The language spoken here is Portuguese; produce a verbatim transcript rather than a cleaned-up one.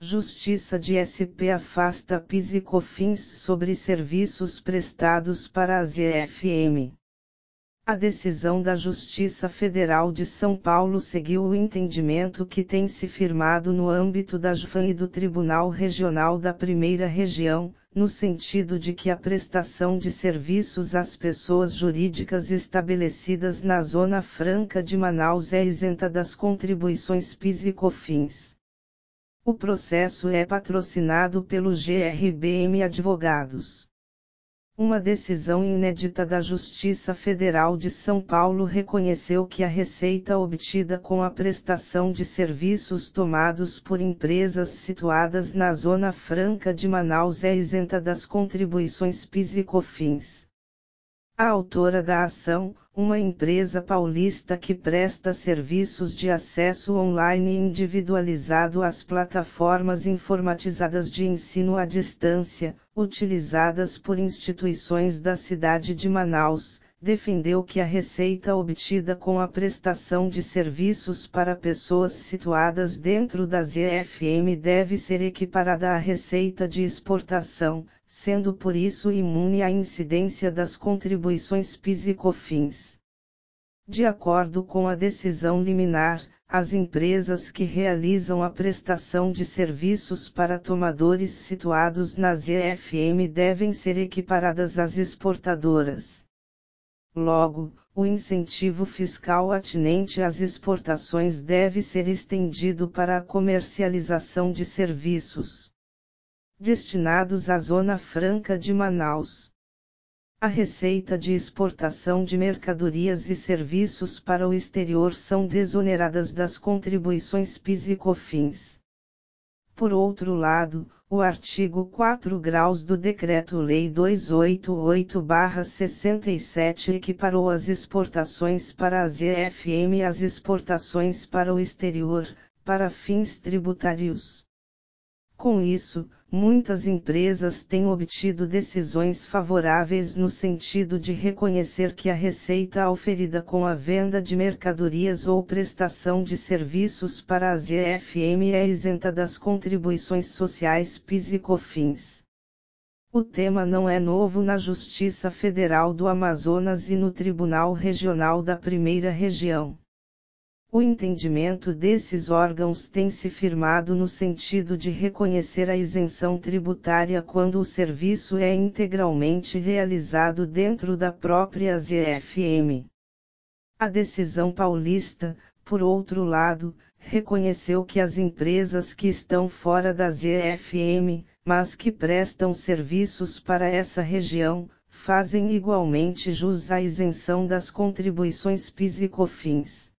Justiça de S P afasta PIS e COFINS sobre serviços prestados para as E F M. A decisão da Justiça Federal de São Paulo seguiu o entendimento que tem se firmado no âmbito da JUFAM e do Tribunal Regional da Primeira Região, no sentido de que a prestação de serviços às pessoas jurídicas estabelecidas na Zona Franca de Manaus é isenta das contribuições PIS e COFINS. O processo é patrocinado pelo G R B M Advogados. Uma decisão inédita da Justiça Federal de São Paulo reconheceu que a receita obtida com a prestação de serviços tomados por empresas situadas na Zona Franca de Manaus é isenta das contribuições PIS e COFINS. A autora da ação, uma empresa paulista que presta serviços de acesso online individualizado às plataformas informatizadas de ensino à distância, utilizadas por instituições da cidade de Manaus, defendeu que a receita obtida com a prestação de serviços para pessoas situadas dentro das E F M deve ser equiparada à receita de exportação, sendo por isso imune à incidência das contribuições PIS e COFINS. De acordo com a decisão liminar, as empresas que realizam a prestação de serviços para tomadores situados nas E F M devem ser equiparadas às exportadoras. Logo, o incentivo fiscal atinente às exportações deve ser estendido para a comercialização de serviços destinados à Zona Franca de Manaus. A receita de exportação de mercadorias e serviços para o exterior são desoneradas das contribuições PIS e COFINS. Por outro lado, o artigo quatro graus do Decreto-Lei duzentos e oitenta e oito barra sessenta e sete equiparou as exportações para as E F M e as exportações para o exterior, para fins tributários. Com isso, muitas empresas têm obtido decisões favoráveis no sentido de reconhecer que a receita auferida com a venda de mercadorias ou prestação de serviços para as E F M é isenta das contribuições sociais PIS e COFINS. O tema não é novo na Justiça Federal do Amazonas e no Tribunal Regional da Primeira Região. O entendimento desses órgãos tem se firmado no sentido de reconhecer a isenção tributária quando o serviço é integralmente realizado dentro da própria E F M. A decisão paulista, por outro lado, reconheceu que as empresas que estão fora das E F M, mas que prestam serviços para essa região, fazem igualmente jus à isenção das contribuições PIS e COFINS.